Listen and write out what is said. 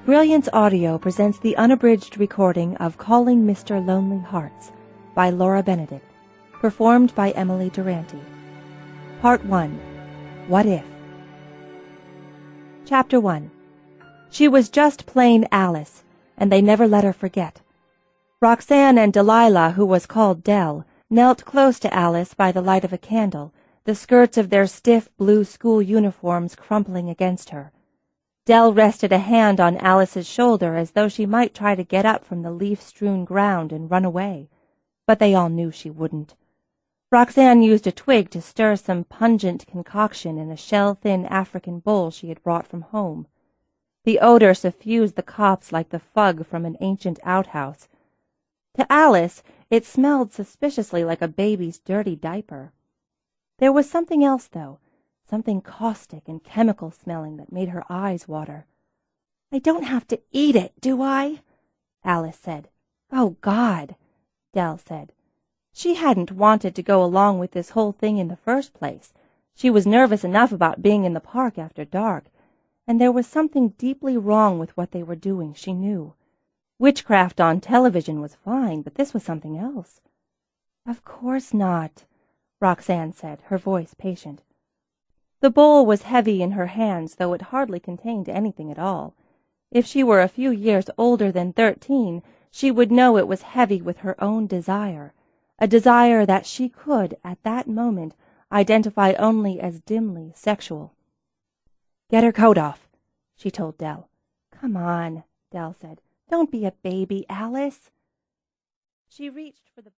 Brilliance Audio presents the unabridged recording of Calling Mr. Lonely Hearts by Laura Benedict, performed by Emily Durante. Part 1. What If? Chapter 1. She was just plain Alice, and they never let her forget. Roxanne and Delilah, who was called Dell, knelt close to Alice by the light of a candle, the skirts of their stiff blue school uniforms crumpling against her. Dell rested a hand on Alice's shoulder as though she might try to get up from the leaf-strewn ground and run away, but they all knew she wouldn't. Roxanne used a twig to stir some pungent concoction in a shell-thin African bowl she had brought from home. The odor suffused the copse like the fug from an ancient outhouse. To Alice, it smelled suspiciously like a baby's dirty diaper. There was something else, though. Something caustic and chemical-smelling that made her eyes water. "I don't have to eat it, do I?" Alice said. "Oh, God," Dell said. She hadn't wanted to go along with this whole thing in the first place. She was nervous enough about being in the park after dark, and there was something deeply wrong with what they were doing, she knew. Witchcraft on television was fine, but this was something else. "Of course not," Roxanne said, her voice patient. The bowl was heavy in her hands, though it hardly contained anything at all. If she were a few years older than 13, she would know it was heavy with her own desire, a desire that she could, at that moment, identify only as dimly sexual. "Get her coat off," she told Dell. "Come on," Dell said. "Don't be a baby, Alice." She reached for the